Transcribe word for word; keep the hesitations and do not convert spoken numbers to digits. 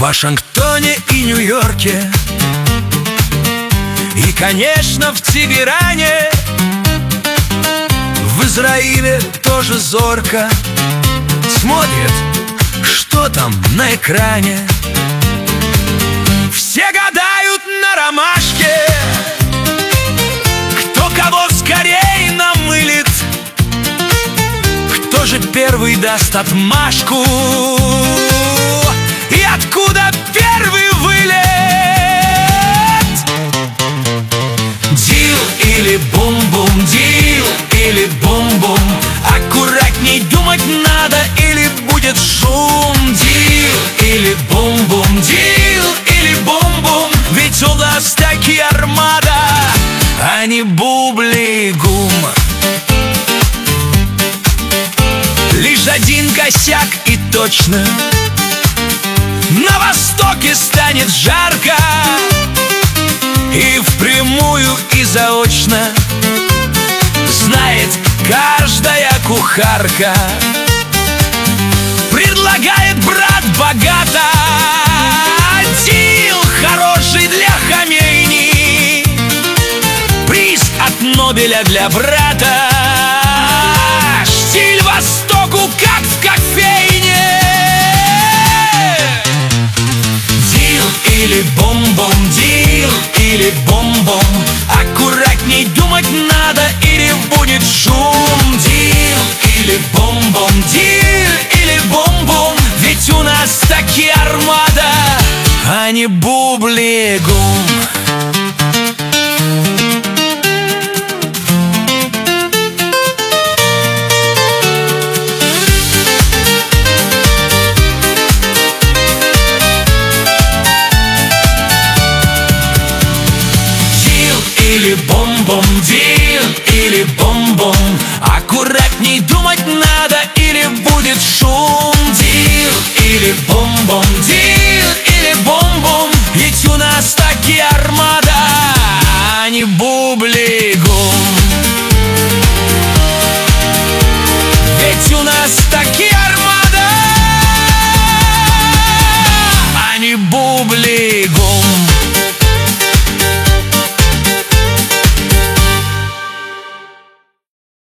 Вашингтоне и Нью-Йорке, и, конечно, в Тегеране. В Израиле тоже зорко смотрит, что там на экране. Все гадают на ромашке, кто кого скорее намылит, кто же первый даст отмашку и откуда первый вылет. Дил или бум-бум, дил или бум-бум, аккуратней думать надо, или будет шум. Дил или бум-бум, дил или бум-бум, ведь у нас таки армада, а не бубли-гум. Лишь один косяк и точно на востоке станет жарко, и впрямую, и заочно знает каждая кухарка. Предлагает брат богато дил хороший для Хомейни, приз от Нобеля для брата, штиль Востоку, как в кофейне. Дил или бум-бум, дил или бум-бум, аккуратней думать надо, или будет шум. Дил или бум-бум, дил или бум-бум, ведь у нас таки армада, а не бубли-гум. Или бум-бум, дил или бум-бум, аккуратней думать надо, или будет шум. Дил или бум-бум,